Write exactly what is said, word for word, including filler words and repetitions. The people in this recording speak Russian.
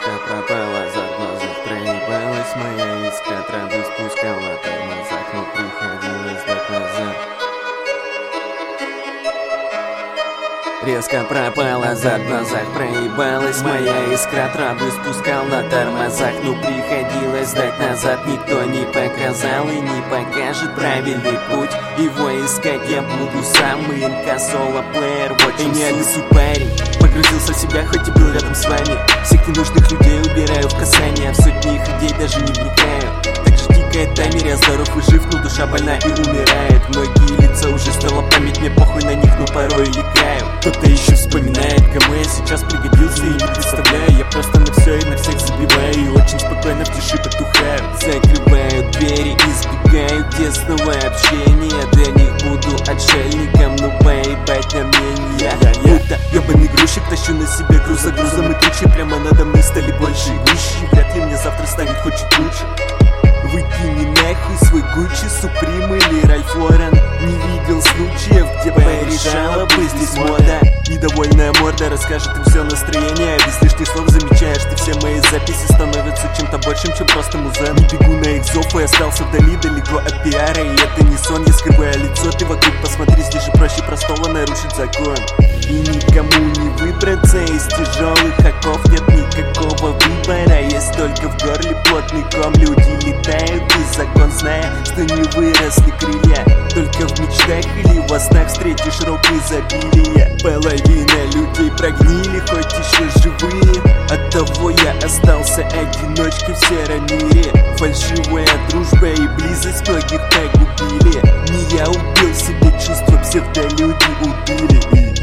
Резко пропала, за глазах проебалась моя искра. Травы спускала, тормозах, но приходилось дать назад. Резко пропала, за глазах проебалась моя искра. Травы спускал на тормозах, но приходилось дать назад. Никто не показал и не покажет правильный путь. Его искать я буду сам, и инкассоло-плеер. Вот и не обессудь, парень. Погрузился в себя, хоть и был рядом с вами. Всех ненужных людей убираю в касание. В сотни их идей даже не вникаю. Так же тикает таймер, я здоров и жив, но душа больна и умирает. Многие лица уже стала память, мне похуй на них, но порой икаю. Кто-то еще вспоминает, кому я сейчас пригодился и не представляю. Я просто на все и на всех забиваю, и очень спокойно в тиши потухаю. Закрываю двери, избегаю тесного общения. Для них буду отшельником, но поебать на мнение. Будто ебаный грузчик, тащу на себе груз за грузом, и тучи прямо надо мной стали больше и гуще. Вряд ли мне завтра станет хоть чуть лучше. Выкини нахуй свой Гуччи, Суприм или Ральф Лорен. Не видел случаев, где порешала бы здесь мода. Недовольная морда расскажет им все настроение. Без лишних слов замечаешь, ты все мои записи становятся чем-то большим, чем просто музей. Не бегу на их зов и остался вдали, далеко от пиара. И это не сон, я скрываю лицо, ты вокруг посмотри. Здесь же проще простого нарушить закон. И никому не выбраться из тяжелых оков. Нет никакого выбора, есть только в горле плотный ком. Люди летают и закон, зная, что не выросли крылья. Только в мечтах или во снах встретишь рок изобилия. Половина людей прогнили, хоть еще живые. Оттого я остался одиночкой в сером мире. Фальшивая дружба и близость многих погубили. Не я убил себе чувства, псевдолюди убили.